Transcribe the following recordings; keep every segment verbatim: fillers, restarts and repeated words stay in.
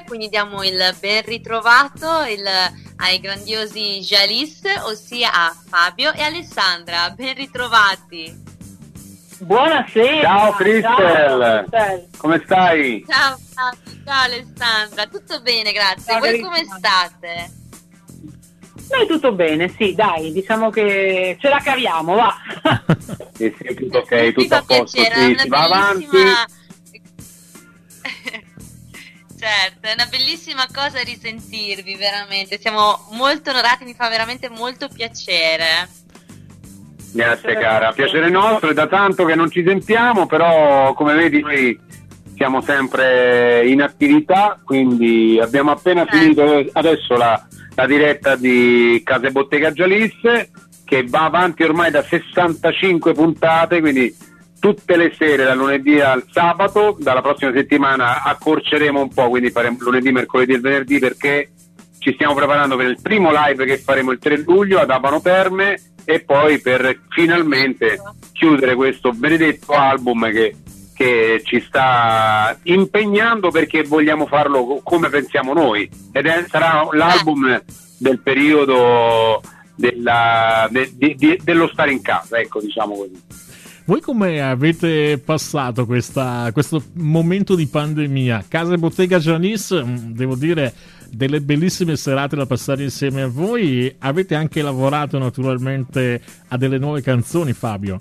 quindi diamo il ben ritrovato il, ai grandiosi Jalis, ossia a Fabio e Alessandra. Ben ritrovati. Buonasera. Ciao Cristel, come stai? Ciao Fabio, ciao Alessandra, tutto bene, grazie. Ciao, voi carissima. come state? Noi tutto bene, sì, dai, diciamo che ce la caviamo, va. Sì, sì, tutto ok, Mi tutto fa a posto, piacere, sì, è si una va avanti. bellissima... Certo, è una bellissima cosa risentirvi, veramente. Siamo molto onorati, mi fa veramente molto piacere. Grazie cara, piacere nostro, è da tanto che non ci sentiamo, però come vedi noi siamo sempre in attività, quindi abbiamo appena Certo. finito adesso la, la diretta di Casa e Bottega Gialisse, che va avanti ormai da sessantacinque puntate, quindi tutte le sere dal lunedì al sabato. Dalla prossima settimana accorceremo un po', quindi faremo lunedì, mercoledì e venerdì, perché ci stiamo preparando per il primo live che faremo il tre luglio ad Abano Terme, e poi per finalmente chiudere questo benedetto album che, che ci sta impegnando, perché vogliamo farlo come pensiamo noi, ed è, sarà l'album del periodo della, de, de, de, dello stare in casa, ecco, diciamo così. Voi come avete passato questa, questo momento di pandemia? Casa e Bottega Jalis, devo dire, delle bellissime serate da passare insieme a voi. Avete anche lavorato naturalmente a delle nuove canzoni, Fabio.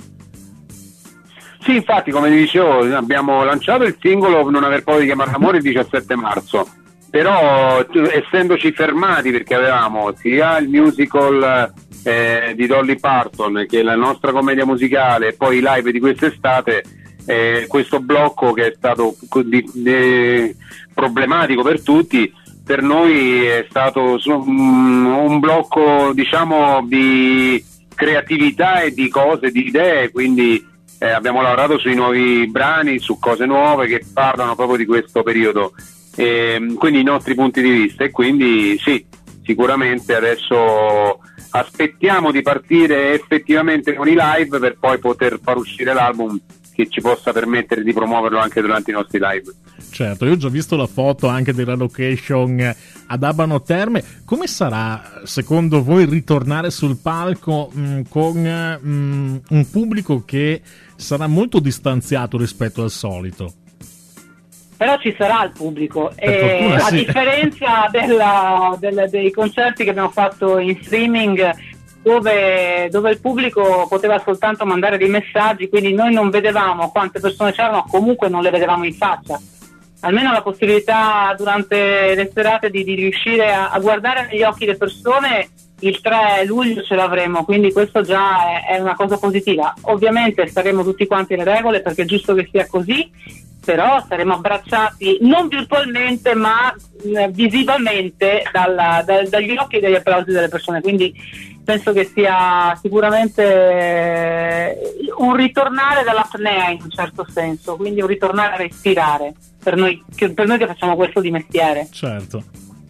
Sì, infatti, come dicevo, abbiamo lanciato il singolo Non aver paura di chiamare amore il diciassette marzo, però essendoci fermati perché avevamo sia il musical eh, di Dolly Parton, che è la nostra commedia musicale, e poi i live di quest'estate, eh, questo blocco che è stato di, di, problematico per tutti, per noi è stato un, un blocco, diciamo, di creatività e di cose, di idee, quindi eh, abbiamo lavorato sui nuovi brani, su cose nuove che parlano proprio di questo periodo, e, quindi i nostri punti di vista, e quindi sì, sicuramente adesso aspettiamo di partire effettivamente con i live per poi poter far uscire l'album che ci possa permettere di promuoverlo anche durante i nostri live. Certo, io ho già visto la foto anche della location ad Abano Terme. Come sarà secondo voi ritornare sul palco mh, con mh, un pubblico che sarà molto distanziato rispetto al solito? Però ci sarà il pubblico, Per e fortuna, a sì. differenza della, del- dei concerti che abbiamo fatto in streaming, dove, dove il pubblico poteva soltanto mandare dei messaggi, quindi noi non vedevamo quante persone c'erano, comunque non le vedevamo in faccia. Almeno la possibilità durante le serate di, di riuscire a, a guardare negli occhi le persone il tre luglio ce l'avremo, quindi questo già è, è una cosa positiva. Ovviamente staremo tutti quanti alle regole, perché è giusto che sia così, però saremo abbracciati non virtualmente ma eh, visivamente dalla- da- dagli occhi e dagli applausi delle persone, quindi penso che sia sicuramente eh, un ritornare dall'apnea in un certo senso, quindi un ritornare a respirare per noi che, per noi che facciamo questo di mestiere. Certo.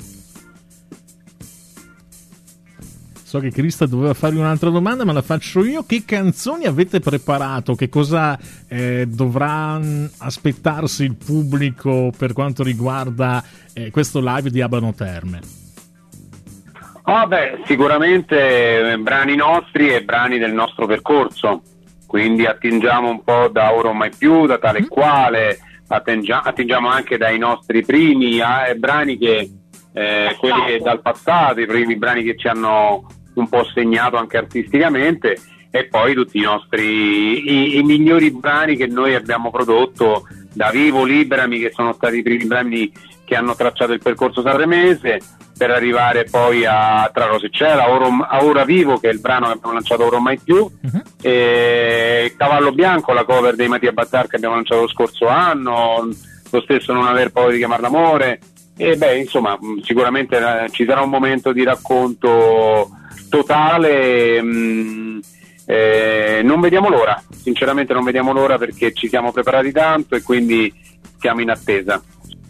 So che Crista doveva fargli un'altra domanda, ma la faccio io. Che canzoni avete preparato? Che cosa eh, dovrà mh, aspettarsi il pubblico per quanto riguarda eh, questo live di Abano Terme? Oh, beh, sicuramente eh, brani nostri e brani del nostro percorso, quindi attingiamo un po' da Ora o Mai Più, da Tale e Quale, attingia- attingiamo anche dai nostri primi eh, brani che eh, quelli che dal passato, i primi brani che ci hanno un po' segnato anche artisticamente, e poi tutti i nostri i, i migliori brani che noi abbiamo prodotto, da Vivo, Liberami, che sono stati i primi brani che hanno tracciato il percorso sanremese, per arrivare poi a Tra Rose e Cielo, a Ora, a Ora Vivo, che è il brano che abbiamo lanciato Ora o Mai Più, uh-huh. e Cavallo Bianco, la cover dei Mattia Battar che abbiamo lanciato lo scorso anno, lo stesso Non aver paura di chiamar l'amore, e beh, insomma, sicuramente eh, ci sarà un momento di racconto totale. mh, eh, non vediamo l'ora, sinceramente non vediamo l'ora, perché ci siamo preparati tanto e quindi siamo in attesa.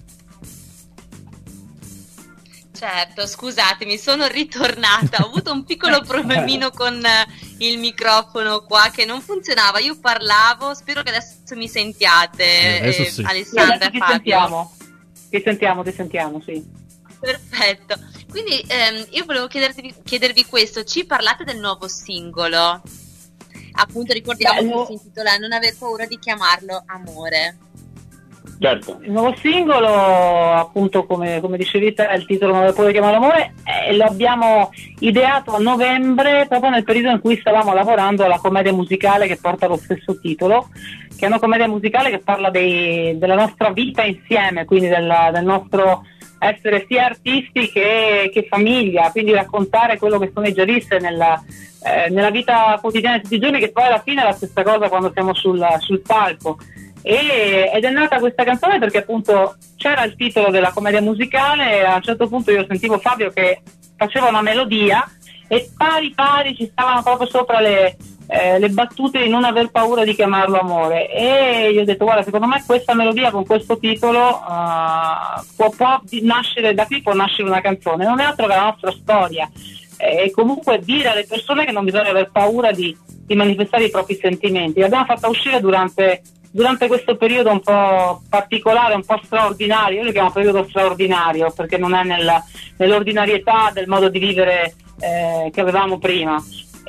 Certo, scusatemi, sono ritornata, ho avuto un piccolo problemino con eh, il microfono qua che non funzionava, io parlavo, spero che adesso mi sentiate, Eh, adesso eh, sì. Alessandra Adesso e ci Fabio. sentiamo. Ti sentiamo, ti sentiamo, sì. Perfetto. Quindi ehm, io volevo chiedervi, chiedervi questo, ci parlate del nuovo singolo? Appunto ricordiamo Beh, che si intitola Non aver paura di chiamarlo amore. Certo. Il nuovo singolo, appunto, come, come dicevi te, il titolo Non aver paura di chiamarlo amore, eh, lo abbiamo ideato a novembre, proprio nel periodo in cui stavamo lavorando alla commedia musicale che porta lo stesso titolo, che è una commedia musicale che parla dei, della nostra vita insieme, quindi del, del nostro essere sia artisti che, che famiglia, quindi raccontare quello che sono i giornalisti nella, eh, nella vita quotidiana di tutti i giorni, che poi alla fine è la stessa cosa quando siamo sul, sul palco. E, ed è nata questa canzone perché appunto c'era il titolo della commedia musicale, a un certo punto io sentivo Fabio che faceva una melodia e pari pari ci stavano proprio sopra le, eh, le battute di non aver paura di chiamarlo amore, e io ho detto guarda, secondo me questa melodia con questo titolo uh, può, può nascere, da qui può nascere una canzone, non è altro che la nostra storia, e comunque dire alle persone che non bisogna aver paura di, di manifestare i propri sentimenti. L'abbiamo fatta uscire durante durante questo periodo un po' particolare, un po' straordinario, io lo chiamo periodo straordinario perché non è nella, nell'ordinarietà del modo di vivere eh, che avevamo prima,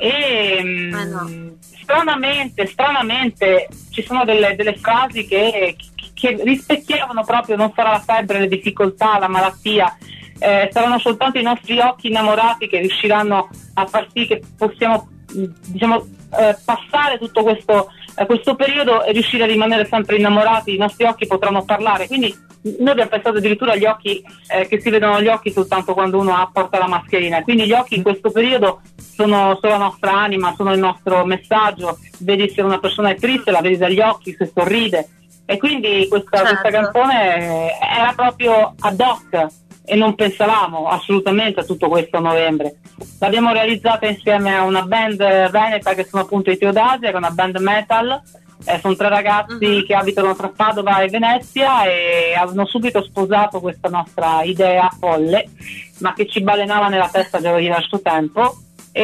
e ah, no. stranamente stranamente ci sono delle, delle frasi che, che rispecchiavano proprio non sarà la febbre, le difficoltà, la malattia, eh, saranno soltanto i nostri occhi innamorati che riusciranno a far sì che possiamo, diciamo, eh, passare tutto questo a questo periodo e riuscire a rimanere sempre innamorati, i nostri occhi potranno parlare, quindi noi abbiamo pensato addirittura agli occhi, eh, che si vedono gli occhi soltanto quando uno porta la mascherina, quindi gli occhi in questo periodo sono, sono la nostra anima, sono il nostro messaggio, vedi se una persona è triste, la vedi dagli occhi, se sorride, e quindi questa, certo. questa canzone era proprio ad hoc e non pensavamo assolutamente a tutto questo a novembre. L'abbiamo realizzata insieme a una band veneta che sono appunto i Teodasia, che è una band metal, eh, sono tre ragazzi uh-huh. che abitano tra Padova e Venezia e hanno subito sposato questa nostra idea folle, ma che ci balenava nella testa già da diverso tempo,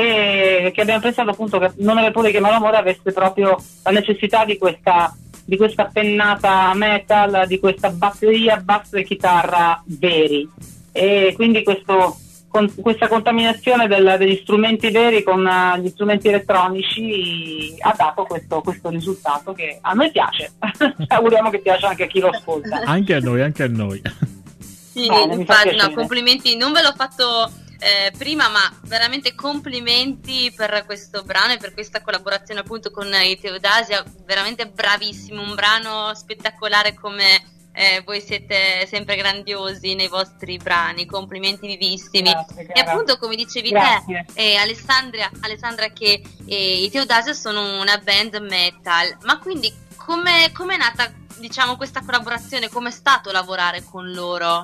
e che abbiamo pensato appunto che Non aver paura di chiamarlo amore avesse proprio la necessità di questa di questa pennata metal, di questa batteria, basso e chitarra veri, e quindi questo, con, questa contaminazione del, degli strumenti veri con uh, gli strumenti elettronici ha dato questo, questo risultato che a noi piace. Auguriamo che piaccia anche a chi lo ascolta. Anche a noi, anche a noi. Sì, Bene, infatti, no, complimenti, non ve l'ho fatto eh, prima, ma veramente complimenti per questo brano e per questa collaborazione appunto con i Teodasia, veramente bravissimo, un brano spettacolare, come eh, voi siete sempre grandiosi nei vostri brani, complimenti vivissimi. Grazie, e appunto come dicevi Grazie. te eh, Alessandra, Alessandra che eh, i Teodasia sono una band metal, ma quindi come è nata, diciamo, questa collaborazione, com'è stato lavorare con loro?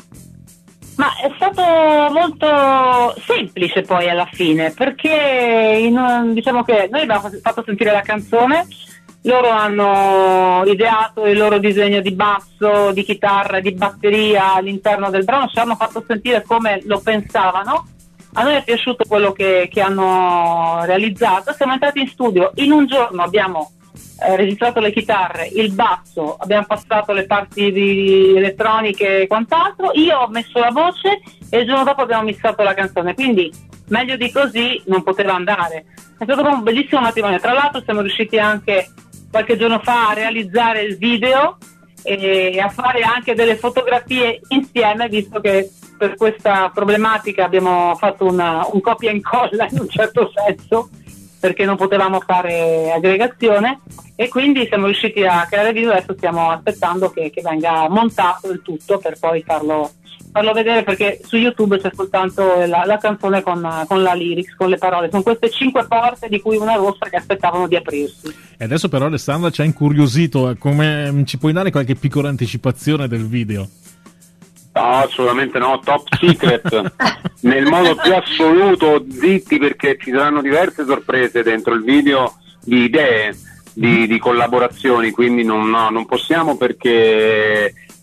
Ma è stato molto semplice poi alla fine, perché in, diciamo che noi abbiamo fatto sentire la canzone, loro hanno ideato il loro disegno di basso, di chitarra, di batteria all'interno del brano, ci hanno fatto sentire come lo pensavano, a noi è piaciuto quello che, che hanno realizzato, siamo entrati in studio, in un giorno abbiamo Eh, registrato le chitarre, il basso, abbiamo passato le parti di elettroniche e quant'altro, io ho messo la voce e il giorno dopo abbiamo missato la canzone, quindi meglio di così non poteva andare. È stato un bellissimo matrimonio, tra l'altro siamo riusciti anche qualche giorno fa a realizzare il video e a fare anche delle fotografie insieme, visto che per questa problematica abbiamo fatto una, un copia e incolla in un certo senso, perché non potevamo fare aggregazione, e quindi siamo riusciti a creare video. Adesso stiamo aspettando che, che venga montato il tutto per poi farlo, farlo vedere, perché su YouTube c'è soltanto la, la canzone con, con la lyrics, con le parole. Sono queste cinque porte di cui una rossa che aspettavano di aprirsi. E adesso però Alessandra ci ha incuriosito, come ci puoi dare qualche piccola anticipazione del video? No, assolutamente no, top secret, nel modo più assoluto, zitti, perché ci saranno diverse sorprese dentro il video, di idee, di, di collaborazioni, quindi non, no, non possiamo, perché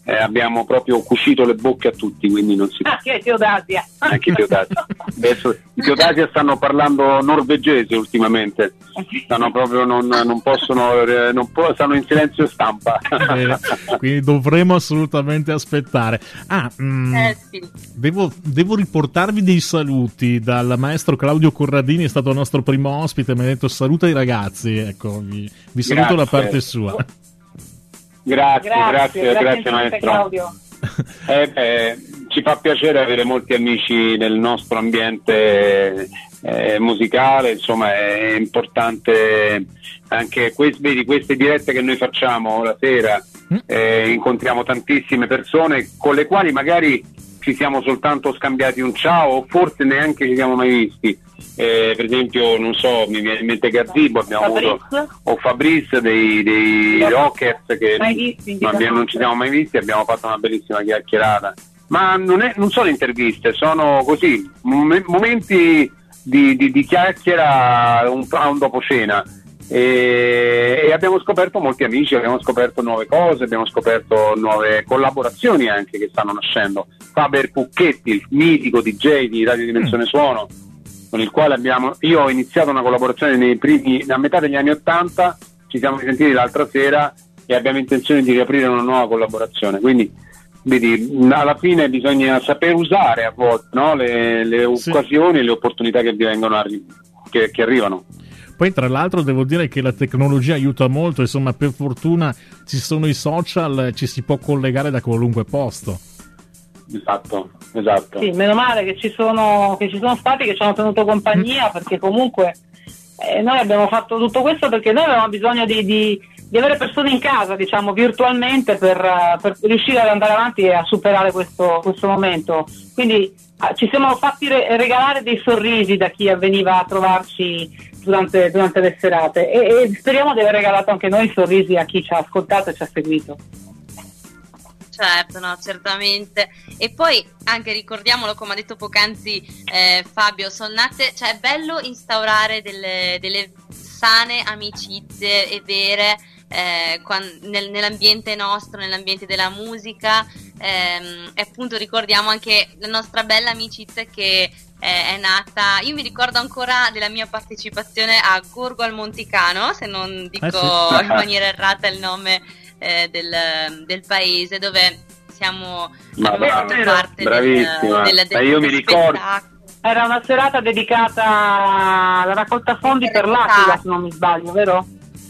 eh, abbiamo proprio cucito le bocche a tutti, quindi non si... Anche i Teodasia. Anche i Teodasia. Adesso i Teodasia stanno parlando norvegese ultimamente, stanno proprio, non, non possono, non po- stanno in silenzio stampa. Eh, quindi dovremo assolutamente aspettare. Ah, mm, eh, sì. devo, devo riportarvi dei saluti dal maestro Claudio Corradini, è stato il nostro primo ospite, mi ha detto saluta i ragazzi, ecco, vi, vi saluto da parte sua. Grazie, grazie, grazie, grazie, grazie maestro. Claudio. Eh, beh, ci fa piacere avere molti amici nel nostro ambiente eh, musicale, insomma è importante anche queste, vedi, queste dirette che noi facciamo la sera, eh, incontriamo tantissime persone con le quali magari ci siamo soltanto scambiati un ciao o forse neanche ci siamo mai visti. Eh, per esempio, non so, mi viene in mente Gazzibo, abbiamo Fabrice. avuto, o Fabrice dei, dei No. Rockers che Mai visti, non, abbiamo- non ci siamo mai visti, abbiamo fatto una bellissima chiacchierata. Ma non, è, non sono interviste, sono così, mom- momenti di, di, di chiacchiera un, a un dopo cena. E, e abbiamo scoperto molti amici, abbiamo scoperto nuove cose, abbiamo scoperto nuove collaborazioni anche che stanno nascendo. Faber Cucchetti, il mitico D J di Radio Dimensione Suono, con il quale abbiamo, io ho iniziato una collaborazione nei primi, a metà degli anni Ottanta, ci siamo sentiti l'altra sera e abbiamo intenzione di riaprire una nuova collaborazione, quindi vedi, alla fine bisogna saper usare a volte, no? le, le Sì. occasioni e le opportunità che vengono arri- che, che arrivano. Poi tra l'altro devo dire che la tecnologia aiuta molto, insomma per fortuna ci sono i social, ci si può collegare da qualunque posto. Esatto, esatto. Sì, meno male che ci sono, che ci sono stati che ci hanno tenuto compagnia, perché comunque eh, noi abbiamo fatto tutto questo perché noi avevamo bisogno di, di, di avere persone in casa, diciamo, virtualmente per, eh, per riuscire ad andare avanti e a superare questo, questo momento. Quindi eh, ci siamo fatti re- regalare dei sorrisi da chi veniva a trovarci durante, durante le serate e, e speriamo di aver regalato anche noi sorrisi a chi ci ha ascoltato e ci ha seguito. Certo, no, certamente. E poi anche ricordiamolo, come ha detto poc'anzi eh, Fabio, sono nate, cioè è bello instaurare delle, delle sane amicizie e vere eh, quan- nel, nell'ambiente nostro, nell'ambiente della musica, ehm, e appunto ricordiamo anche la nostra bella amicizia che eh, è nata, io mi ricordo ancora della mia partecipazione a Gorgo al Monticano, se non dico Eh sì. in maniera errata il nome Eh, del, del paese dove siamo Ma abbiamo brava, fatto parte del, bravissima. del, del, Ma io del mi ricordo. spettacolo. Era una serata dedicata alla raccolta fondi per l'Aquila, se non mi sbaglio, vero?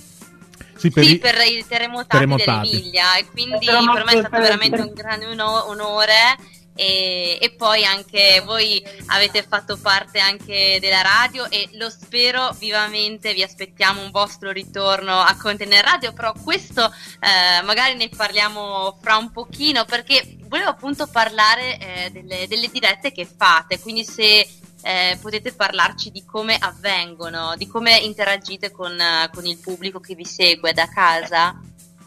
Sì, per Sì, i- per i terremotati, terremotati. dell'Emilia, e quindi Terremoti per me è stato per- veramente per- un grande uno- onore. E, e poi anche voi avete fatto parte anche della radio e lo spero vivamente, vi aspettiamo un vostro ritorno a Container Radio, però questo eh, magari ne parliamo fra un pochino, perché volevo appunto parlare eh, delle, delle dirette che fate, quindi se eh, potete parlarci di come avvengono, di come interagite con, eh, con il pubblico che vi segue da casa.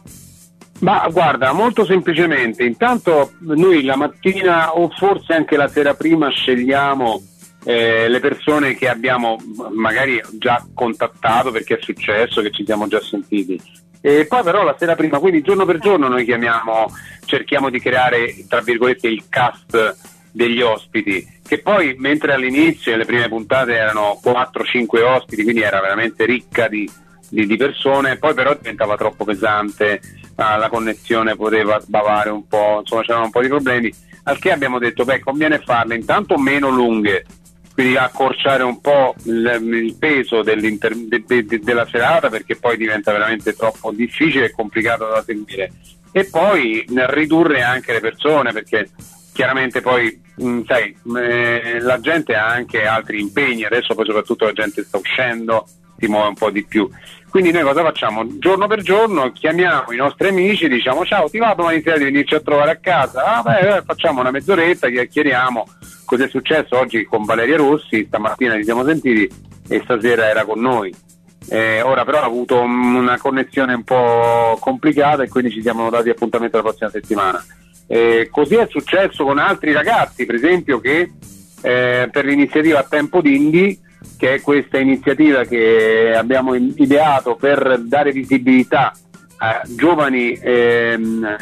Ma guarda, molto semplicemente, intanto noi la mattina o forse anche la sera prima scegliamo eh, le persone che abbiamo magari già contattato perché è successo che ci siamo già sentiti, e poi però la sera prima, quindi giorno per giorno noi chiamiamo, cerchiamo di creare tra virgolette il cast degli ospiti, che poi mentre all'inizio le prime puntate erano quattro cinque ospiti, quindi era veramente ricca di, di, di persone, poi però diventava troppo pesante, ah, la connessione poteva sbavare un po', insomma c'erano un po' di problemi, al che abbiamo detto beh, conviene farle intanto meno lunghe, quindi accorciare un po' il, il peso de, de, de, della serata, perché poi diventa veramente troppo difficile e complicato da seguire, e poi ridurre anche le persone, perché chiaramente poi mh, sai, eh, la gente ha anche altri impegni, adesso poi soprattutto la gente sta uscendo, si muove un po' di più, quindi noi cosa facciamo? Giorno per giorno chiamiamo i nostri amici, diciamo ciao, ti va domani sera di venirci a trovare a casa? Ah beh, facciamo una mezz'oretta, chiacchieriamo cos'è successo oggi con Valeria Rossi, stamattina ci siamo sentiti e stasera era con noi. Eh, ora però ha avuto una connessione un po' complicata e quindi ci siamo dati appuntamento la prossima settimana. Eh, così è successo con altri ragazzi, per esempio, che eh, per l'iniziativa Tempo d'Indie, che è questa iniziativa che abbiamo ideato per dare visibilità a giovani ehm,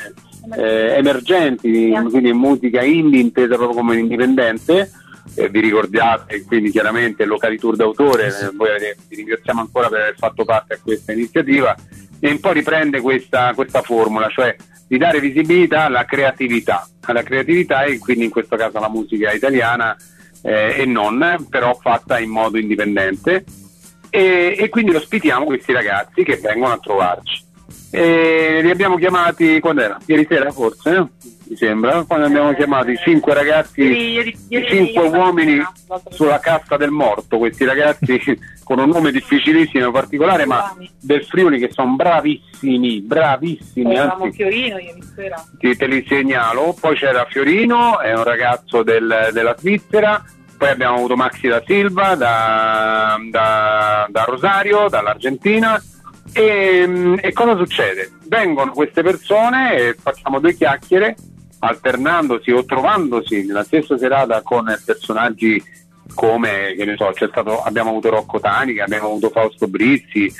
eh, emergenti, quindi musica indie intesa proprio come indipendente. Eh, vi ricordate quindi chiaramente Locali Tour d'autore, eh, voi avete, vi ringraziamo ancora per aver fatto parte a questa iniziativa, e un po' riprende questa, questa formula, cioè di dare visibilità alla creatività, alla creatività e quindi in questo caso alla musica italiana eh, e non, però fatta in modo indipendente, e, e quindi ospitiamo questi ragazzi che vengono a trovarci. E li abbiamo chiamati, quando era? Ieri sera forse, no? Mi sembra, quando abbiamo chiamato i cinque ragazzi, ieri, ieri, cinque ieri, uomini ieri, sulla cassa del morto, questi ragazzi con un nome difficilissimo in particolare, ma del Friuli, che sono bravissimi, bravissimi. Anzi, Fiorino ieri sera. Ti, te li segnalo. Poi c'era Fiorino, è un ragazzo del, della Svizzera. Poi abbiamo avuto Maxi da Silva, da, da, da Rosario, dall'Argentina. E, e cosa succede? Vengono queste persone e facciamo due chiacchiere, alternandosi o trovandosi nella stessa serata con personaggi come, che ne so, c'è stato, abbiamo avuto Rocco Tanica, abbiamo avuto Fausto Brizzi,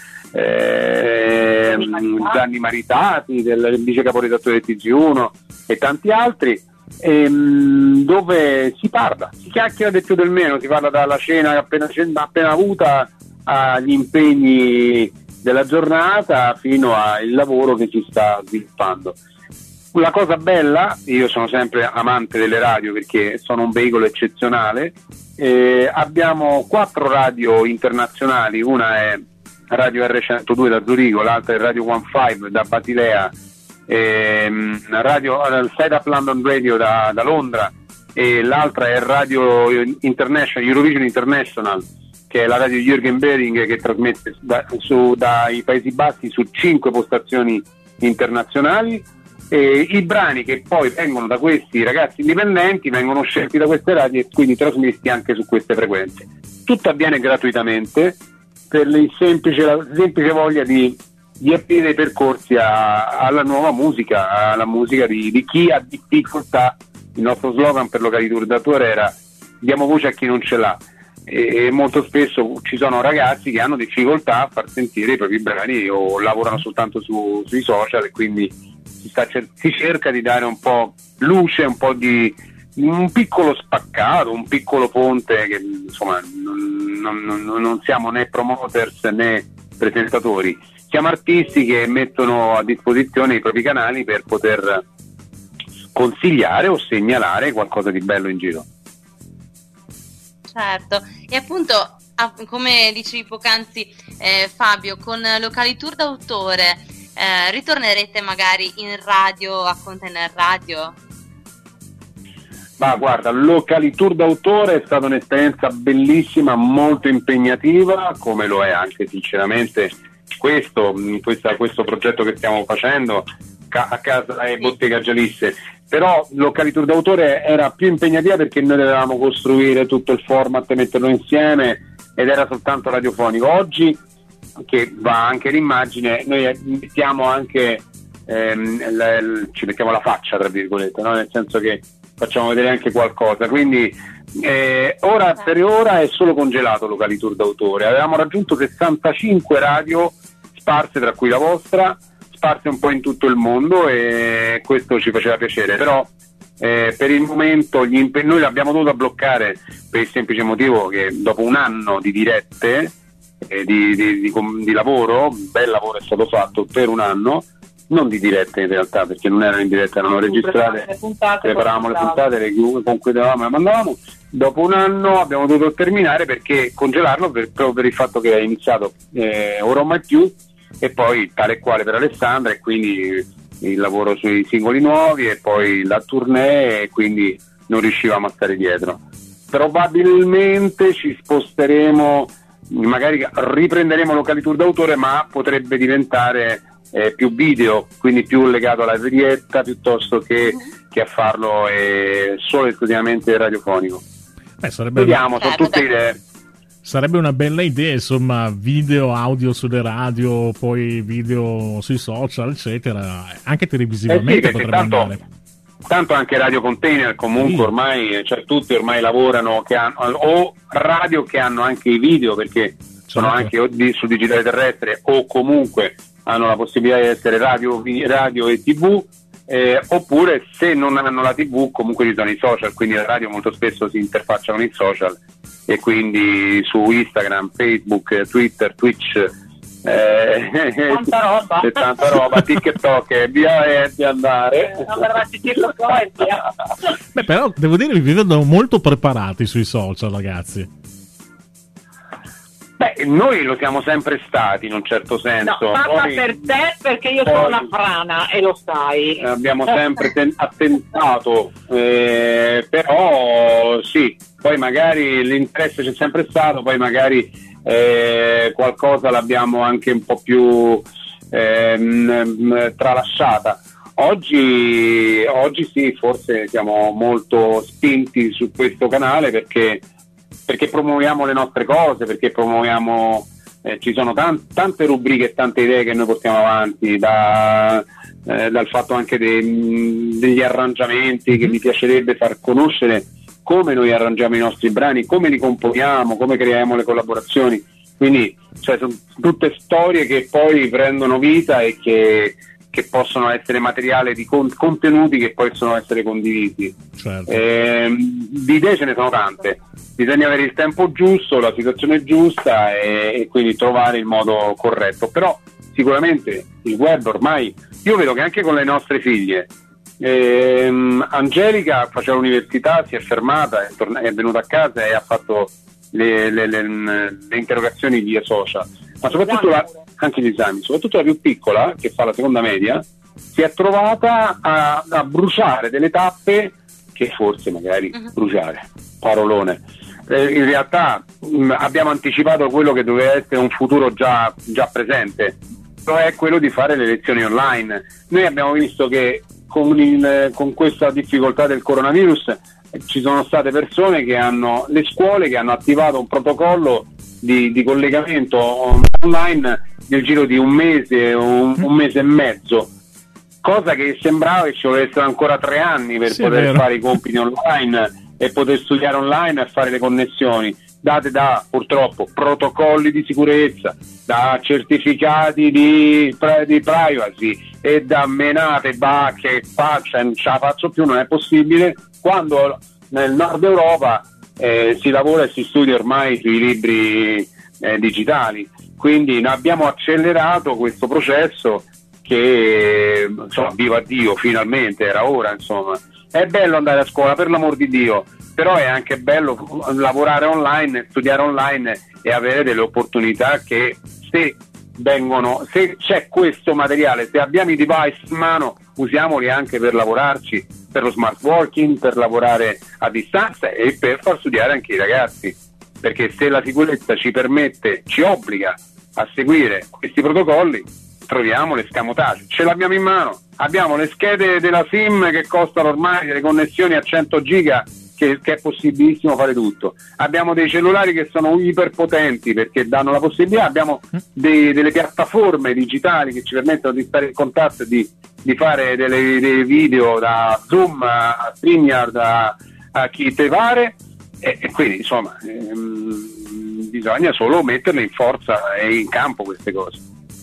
eh, Gianni Maritati, del vice caporedattore del T G uno e tanti altri, ehm, dove si parla, si chiacchiera del più del meno, si parla dalla cena appena, appena avuta agli impegni della giornata fino al lavoro che si sta sviluppando. La cosa bella, io sono sempre amante delle radio perché sono un veicolo eccezionale, eh, abbiamo quattro radio internazionali, una è Radio R centodue da Zurigo, l'altra è Radio quindici da Basilea, ehm, radio uh, Set Up London Radio da, da Londra, e l'altra è Radio International, Eurovision International, che è la radio Jürgen Bering, che trasmette da, su, dai Paesi Bassi su cinque postazioni internazionali. E i brani che poi vengono da questi ragazzi indipendenti vengono scelti da queste radio e quindi trasmessi anche su queste frequenze. Tutto avviene gratuitamente per la semplice, la semplice voglia di, di aprire i percorsi a, alla nuova musica, alla musica di, di chi ha difficoltà. Il nostro slogan per Locali Tour d'autore era diamo voce a chi non ce l'ha, e molto spesso ci sono ragazzi che hanno difficoltà a far sentire i propri brani o lavorano soltanto su, sui social, e quindi si, sta, si cerca di dare un po' luce, un po' di un piccolo spaccato, un piccolo ponte, che insomma non, non, non siamo né promoters né presentatori, siamo artisti che mettono a disposizione i propri canali per poter consigliare o segnalare qualcosa di bello in giro. Certo, e appunto come dicevi poc'anzi eh, Fabio, con Locali Tour d'autore eh, ritornerete magari in radio, a Container Radio? Ma guarda, Locali Tour d'autore è stata un'esperienza bellissima, molto impegnativa, come lo è anche sinceramente questo, questa, questo progetto che stiamo facendo a casa e Bottega Gialisse. Però Locali Tour d'autore era più impegnativa perché noi dovevamo costruire tutto il format e metterlo insieme, ed era soltanto radiofonico. Oggi, che va anche l'immagine, noi mettiamo anche ehm, l- l- ci mettiamo la faccia tra virgolette, no? Nel senso che facciamo vedere anche qualcosa, quindi eh, ora per ora è solo congelato Locali Tour d'autore. Avevamo raggiunto sessantacinque radio sparse, tra cui la vostra, sparse un po' in tutto il mondo, e questo ci faceva piacere, però eh, per il momento gli imp- noi l'abbiamo dovuto bloccare per il semplice motivo che dopo un anno di dirette eh, di, di, di, di lavoro, bel lavoro è stato fatto per un anno, non di dirette in realtà, perché non erano in diretta, erano registrate, le puntate, preparavamo le puntate, le concludevamo e le mandavamo. Dopo un anno abbiamo dovuto terminare perché congelarlo per, proprio per il fatto che è iniziato eh, Ora o Mai Più, e poi Tale e Quale per Alessandra, e quindi il lavoro sui singoli nuovi, e poi la tournée, e quindi non riuscivamo a stare dietro. Probabilmente ci sposteremo, magari riprenderemo Locali Tour d'autore, ma potrebbe diventare eh, più video, quindi più legato alla diretta piuttosto che, che a farlo eh, solo e esclusivamente radiofonico. Beh, sarebbe Vediamo, una... sono tutte idee. Sarebbe una bella idea, insomma, video, audio sulle radio, poi video sui social, eccetera. Anche televisivamente eh sì, potrebbe tanto, andare. Tanto anche Radio Container, comunque sì. Ormai, cioè tutti ormai lavorano che hanno, o radio che hanno anche i video, perché certo. Sono anche o di, su digitale terrestre, o comunque hanno la possibilità di essere radio, radio e tv, eh, oppure se non hanno la tivù comunque ci sono i social, quindi la radio molto spesso si interfaccia con i social e quindi su Instagram, Facebook, Twitter, Twitch, eh, tanta roba, c'è tanta roba, TikTok e via e di andare. Beh, però devo dire che vi vedo molto preparati sui social, ragazzi. Beh, noi lo siamo sempre stati in un certo senso. No, parla poi, per te perché io poi, sono una frana e lo sai. Abbiamo sempre ten- attentato, eh, però sì, poi magari l'interesse c'è sempre stato, poi magari eh, qualcosa l'abbiamo anche un po' più eh, tralasciata. Oggi, oggi sì, forse siamo molto spinti su questo canale perché perché promuoviamo le nostre cose, perché promuoviamo, eh, ci sono tan- tante rubriche e tante idee che noi portiamo avanti, da, eh, dal fatto anche de- degli arrangiamenti che mi piacerebbe far conoscere come noi arrangiamo i nostri brani, come li componiamo, come creiamo le collaborazioni, quindi cioè, sono tutte storie che poi prendono vita e che che possono essere materiale di con- contenuti che possono essere condivisi. Certo. Eh, di idee ce ne sono tante, bisogna avere il tempo giusto, la situazione giusta e, e quindi trovare il modo corretto, però sicuramente il web ormai, io vedo che anche con le nostre figlie, ehm, Angelica faceva l'università, si è fermata, è, torn- è venuta a casa e ha fatto le, le, le, le interrogazioni via social, ma soprattutto la, anche gli esami, soprattutto la più piccola che fa la seconda media si è trovata a, a bruciare delle tappe che forse magari uh-huh. bruciare, parolone, eh, in realtà mh, abbiamo anticipato quello che doveva essere un futuro già, già presente, cioè quello di fare le lezioni online. Noi abbiamo visto che con, il, con questa difficoltà del coronavirus eh, ci sono state persone che hanno, le scuole che hanno attivato un protocollo Di, di collegamento online nel giro di un mese o un, un mese e mezzo, cosa che sembrava che ci volessero ancora tre anni per sì, poter fare i compiti online e poter studiare online e fare le connessioni, date da purtroppo protocolli di sicurezza, da certificati di, di privacy e da menate bacche, faccia, non ce la faccio più, non è possibile, quando nel nord Europa Eh, si lavora e si studia ormai sui libri eh, digitali, quindi abbiamo accelerato questo processo che, insomma, viva Dio, finalmente era ora, insomma. È bello andare a scuola, per l'amor di Dio, però è anche bello lavorare online, studiare online e avere delle opportunità che se vengono, se c'è questo materiale, se abbiamo i device in mano, usiamoli anche per lavorarci, per lo smart working, per lavorare a distanza e per far studiare anche i ragazzi, perché se la sicurezza ci permette, ci obbliga a seguire questi protocolli, troviamo l'escamotage, ce l'abbiamo in mano, abbiamo le schede della SIM che costano ormai delle connessioni a cento giga che, che è possibilissimo fare tutto, abbiamo dei cellulari che sono iperpotenti perché danno la possibilità, abbiamo dei, delle piattaforme digitali che ci permettono di stare in contatto e di, di fare delle, dei video da Zoom a StreamYard a, a chi te pare e, e quindi insomma ehm, bisogna solo metterle in forza e in campo queste cose.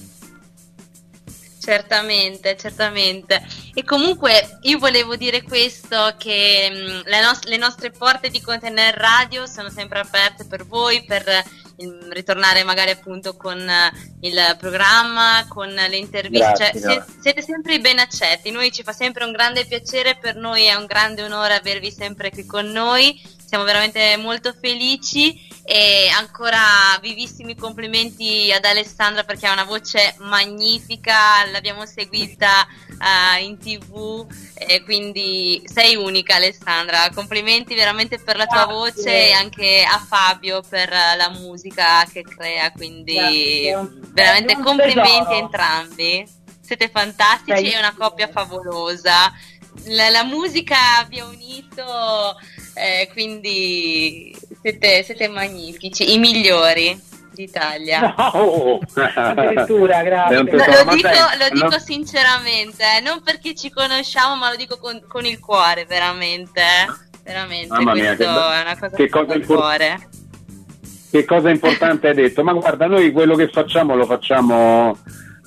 Certamente, certamente. E comunque io volevo dire questo, che mh, le, nos- le nostre porte di Container Radio sono sempre aperte per voi, per il, ritornare magari appunto con uh, il programma, con le interviste. Grazie, cioè, siete, siete sempre ben accetti, noi ci fa sempre un grande piacere, per noi è un grande onore avervi sempre qui con noi, siamo veramente molto felici. E ancora vivissimi complimenti ad Alessandra perché ha una voce magnifica, l'abbiamo seguita uh, in tv e quindi sei unica Alessandra, complimenti veramente per la tua Grazie. voce e anche a Fabio per la musica che crea, quindi Grazie. veramente Un complimenti tesoro. a entrambi, siete fantastici, Sei... è una coppia favolosa, la, la musica vi ha unito, eh, quindi siete, siete magnifici, i migliori d'Italia. No, addirittura, grazie. Lo, lo dico, lo dico no. sinceramente, eh, non perché ci conosciamo, ma lo dico con, con il cuore, veramente, eh. veramente. Mamma mia, questo che, è una cosa che cosa del impor- cuore. Che cosa importante hai detto, ma guarda, noi quello che facciamo lo facciamo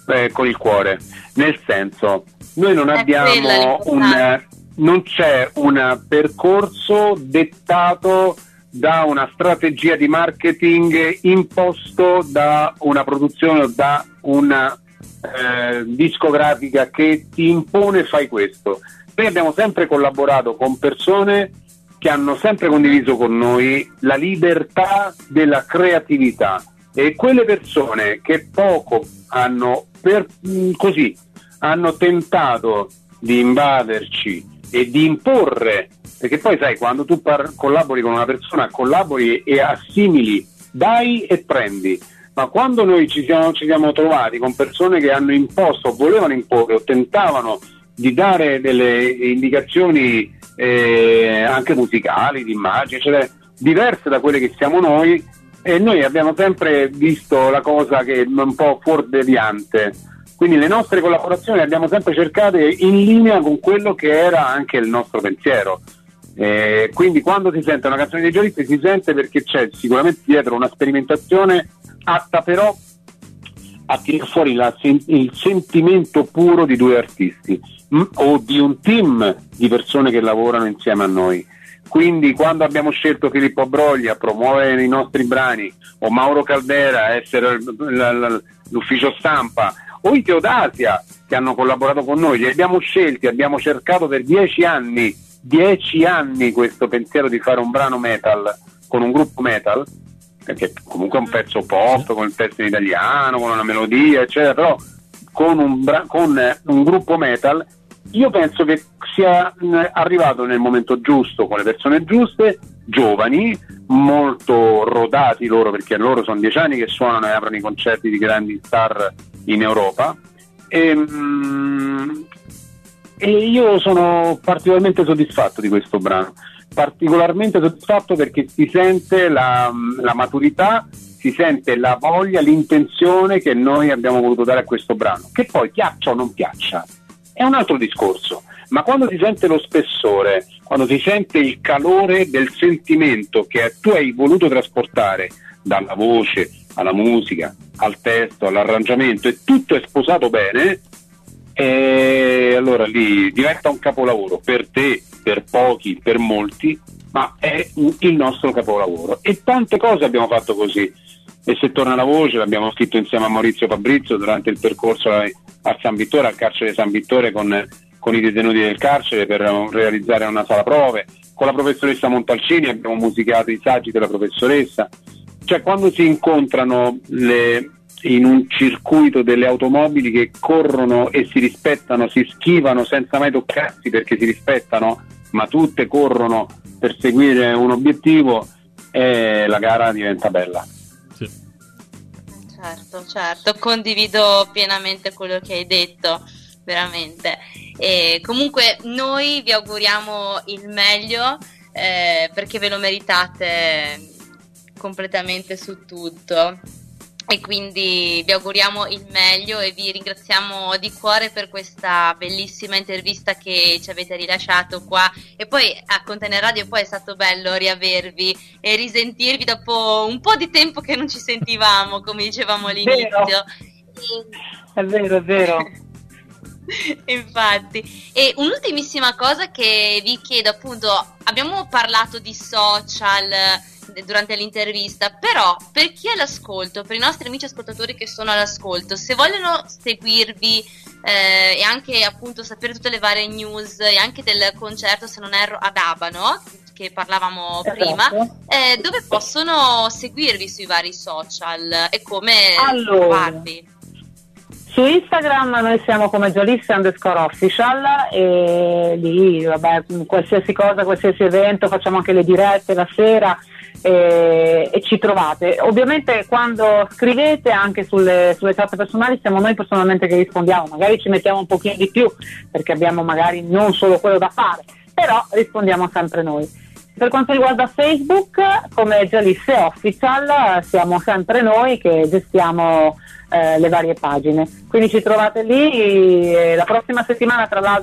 eh, con il cuore, nel senso, noi non È abbiamo un non c'è un percorso dettato da una strategia di marketing imposto da una produzione o da una eh, discografica che ti impone fai questo. Noi abbiamo sempre collaborato con persone che hanno sempre condiviso con noi la libertà della creatività, e quelle persone che poco hanno per, così hanno tentato di invaderci e di imporre, perché poi sai, quando tu par- collabori con una persona, collabori e assimili, dai e prendi, ma quando noi ci siamo, ci siamo trovati con persone che hanno imposto, volevano imporre o tentavano di dare delle indicazioni eh, anche musicali, di immagini, eccetera, diverse da quelle che siamo noi, e noi abbiamo sempre visto la cosa che è un po' fuordeviante. Quindi le nostre collaborazioni le abbiamo sempre cercate in linea con quello che era anche il nostro pensiero. Eh, quindi quando si sente una canzone dei Giolisti si sente perché c'è sicuramente dietro una sperimentazione atta però a tirare fuori la, il sentimento puro di due artisti mh, o di un team di persone che lavorano insieme a noi. Quindi quando abbiamo scelto Filippo Brogli a promuovere i nostri brani, o Mauro Caldera a essere l- l- l- l'ufficio stampa, o i Teodasia che hanno collaborato con noi, li abbiamo scelti, abbiamo cercato per dieci anni, dieci anni questo pensiero di fare un brano metal con un gruppo metal, perché comunque è un pezzo pop, con il testo in italiano, con una melodia, eccetera, però con un, bra- con un gruppo metal. Io penso che sia mh, arrivato nel momento giusto, con le persone giuste, giovani, molto rodati loro, perché loro sono dieci anni che suonano e aprono i concerti di grandi star in Europa, e, mh, e io sono particolarmente soddisfatto di questo brano, particolarmente soddisfatto perché si sente la, la maturità, si sente la voglia, l'intenzione che noi abbiamo voluto dare a questo brano, che poi piaccia o non piaccia è un altro discorso, ma quando si sente lo spessore, quando si sente il calore del sentimento che tu hai voluto trasportare dalla voce alla musica, al testo, all'arrangiamento, e tutto è sposato bene, e allora lì diventa un capolavoro per te, per pochi, per molti, ma è il nostro capolavoro. E tante cose abbiamo fatto così. E se torna la voce l'abbiamo scritto insieme a Maurizio Fabrizio durante il percorso a, a San Vittore, al carcere San Vittore, con, con i detenuti del carcere, per realizzare una sala prove. Con la professoressa Montalcini abbiamo musicato i saggi della professoressa. Cioè, quando si incontrano le, in un circuito delle automobili che corrono e si rispettano, si schivano senza mai toccarsi perché si rispettano, ma tutte corrono per seguire un obiettivo, e la gara diventa bella. Certo, certo, condivido pienamente quello che hai detto, veramente. E comunque noi vi auguriamo il meglio, eh, perché ve lo meritate completamente su tutto, e quindi vi auguriamo il meglio e vi ringraziamo di cuore per questa bellissima intervista che ci avete rilasciato qua, e poi a Container Radio poi è stato bello riavervi e risentirvi dopo un po' di tempo che non ci sentivamo, come dicevamo all'inizio. Vero. È vero, è vero. Infatti. E un'ultimissima cosa che vi chiedo, appunto, abbiamo parlato di social durante l'intervista, però per chi è all'ascolto, per i nostri amici ascoltatori che sono all'ascolto, se vogliono seguirvi eh, e anche appunto sapere tutte le varie news e anche del concerto, se non erro, ad Abano, che parlavamo esatto. prima, eh, dove possono seguirvi sui vari social e come allora, trovarvi? Su Instagram noi siamo come Giolisti underscore official, e lì vabbè, qualsiasi cosa, qualsiasi evento, facciamo anche le dirette la sera, e, e ci trovate. Ovviamente quando scrivete anche sulle, sulle chat personali siamo noi personalmente che rispondiamo, magari ci mettiamo un pochino di più perché abbiamo magari non solo quello da fare, però rispondiamo sempre noi. Per quanto riguarda Facebook, come Giolisti Official, siamo sempre noi che gestiamo eh, le varie pagine, quindi ci trovate lì. La prossima settimana tra l'altro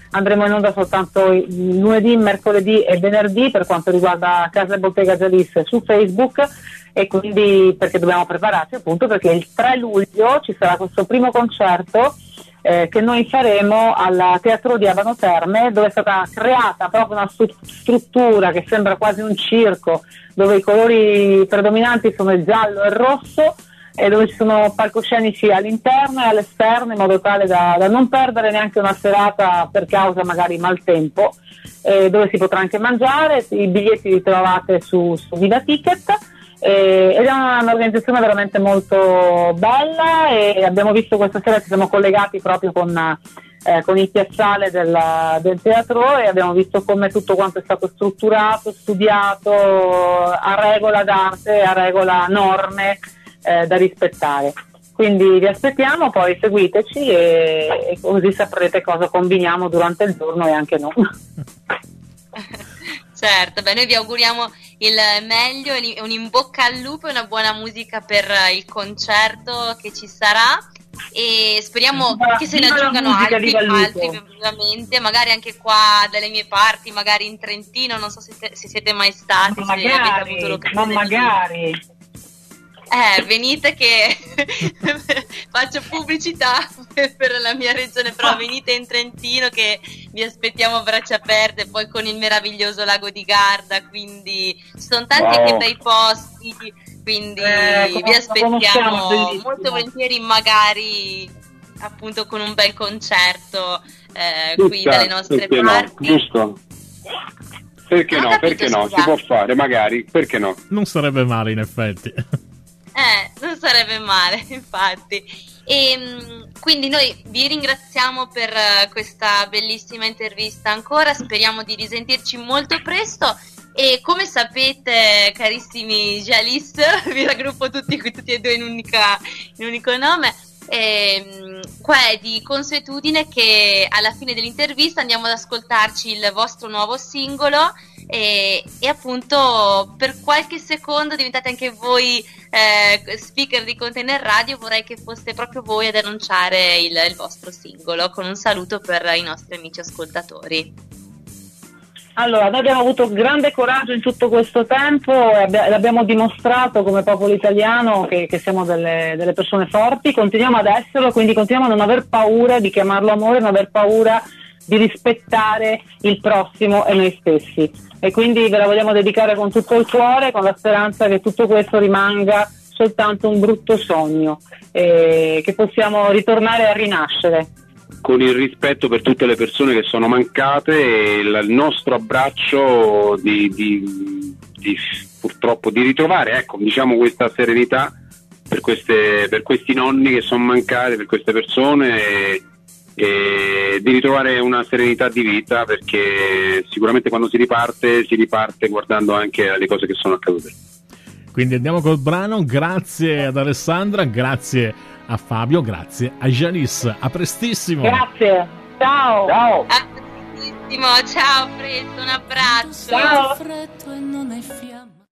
andremo in onda soltanto lunedì, mercoledì e venerdì per quanto riguarda Casa e Bottega Jalis su Facebook, e quindi perché dobbiamo prepararci appunto perché il tre luglio ci sarà questo primo concerto eh, che noi faremo al Teatro di Abano Terme, dove è stata creata proprio una stru- struttura che sembra quasi un circo, dove i colori predominanti sono il giallo e il rosso, e dove ci sono palcoscenici all'interno e all'esterno, in modo tale da, da non perdere neanche una serata per causa magari maltempo, eh, dove si potrà anche mangiare. I biglietti li trovate su, su Viva Ticket, eh, ed è una, un'organizzazione veramente molto bella, e abbiamo visto questa sera, ci siamo collegati proprio con, eh, con il piazzale del, del teatro, e abbiamo visto come tutto quanto è stato strutturato, studiato a regola d'arte, a regola norme Eh, da rispettare. Quindi vi aspettiamo, poi seguiteci e, e così saprete cosa combiniamo durante il giorno e anche non. Certo, beh, noi vi auguriamo il meglio, un in bocca al lupo e una buona musica per il concerto che ci sarà, e speriamo viva, che se ne aggiungano altri, altri ovviamente, magari anche qua dalle mie parti, magari in Trentino, non so se, te, se siete mai stati, ma se magari, avete avuto l'occasione. ma magari. Eh, venite che faccio pubblicità per la mia regione, però venite in Trentino che vi aspettiamo a braccia aperte, poi con il meraviglioso lago di Garda, quindi ci sono tanti wow. anche bei posti, quindi eh, vi aspettiamo molto volentieri, magari appunto con un bel concerto eh, Tutta, qui dalle nostre perché parti. No, giusto? Perché non no, capito, perché no, scusate. si può fare, magari, perché no? Non sarebbe male in effetti. Eh, non sarebbe male, infatti. E quindi noi vi ringraziamo per uh, questa bellissima intervista ancora, speriamo di risentirci molto presto, e come sapete, carissimi Jalis, vi raggruppo tutti, tutti e due in, unica, in un unico nome. E, qua è di consuetudine che alla fine dell'intervista andiamo ad ascoltarci il vostro nuovo singolo, e, e appunto per qualche secondo diventate anche voi eh, speaker di Container Radio. Vorrei che foste proprio voi ad annunciare il, il vostro singolo con un saluto per i nostri amici ascoltatori. Allora, noi abbiamo avuto grande coraggio in tutto questo tempo e abbia- l'abbiamo dimostrato come popolo italiano che, che siamo delle, delle persone forti, continuiamo ad esserlo, quindi continuiamo a non aver paura di chiamarlo amore, non aver paura di rispettare il prossimo e noi stessi. E quindi ve la vogliamo dedicare con tutto il cuore, con la speranza che tutto questo rimanga soltanto un brutto sogno, e che possiamo ritornare a rinascere. Con il rispetto per tutte le persone che sono mancate, e il nostro abbraccio di, di, di purtroppo di ritrovare, ecco, diciamo, questa serenità per, queste, per questi nonni che sono mancati, per queste persone, e, e di ritrovare una serenità di vita, perché sicuramente quando si riparte si riparte guardando anche alle cose che sono accadute. Quindi andiamo col brano. Grazie ad Alessandra, grazie a Fabio, grazie a Jalis. A prestissimo. Grazie, ciao. Ciao. A prestissimo, ciao, presto, un abbraccio. Ciao. Freddo e non hai fiamma.